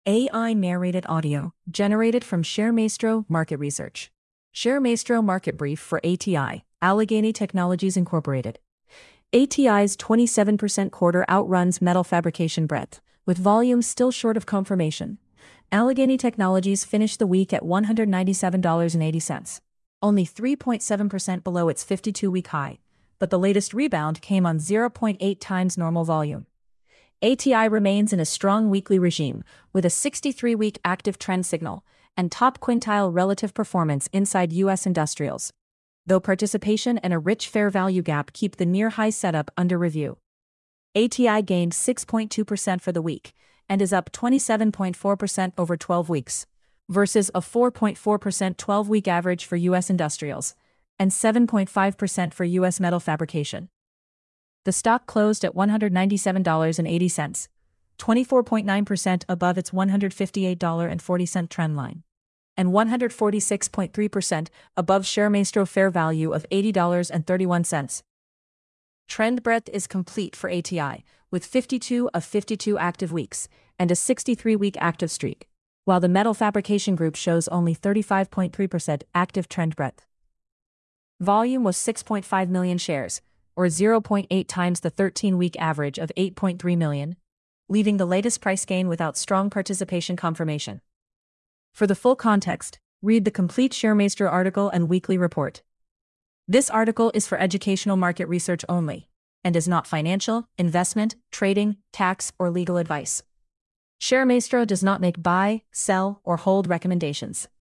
AI narrated audio, generated from ShareMaestro Market Research. ShareMaestro Market Brief for ATI, Allegheny Technologies Incorporated. ATI's 27% quarter outruns metal fabrication breadth, with volumes still short of confirmation. Allegheny Technologies finished the week at $197.80, only 3.7% below its 52-week high, but the latest rebound came on 0.8 times normal volume. ATI remains in a strong weekly regime, with a 63-week active trend signal and top quintile relative performance inside U.S. industrials, though participation and a rich fair value gap keep the near-high setup under review. ATI gained 6.2% for the week and is up 27.4% over 12 weeks, versus a 4.4% 12-week average for U.S. industrials and 7.5% for U.S. metal fabrication. The stock closed at $197.80, 24.9% above its $158.40 trend line, and 146.3% above ShareMaestro fair value of $80.31. Trend breadth is complete for ATI, with 52 of 52 active weeks and a 63-week active streak, while the metal fabrication group shows only 35.3% active trend breadth. Volume was 6.5 million shares, or 0.8 times the 13-week average of 8.3 million, leaving the latest price gain without strong participation confirmation. For the full context, read the complete ShareMaestro article and weekly report. This article is for educational market research only, and is not financial, investment, trading, tax, or legal advice. ShareMaestro does not make buy, sell, or hold recommendations.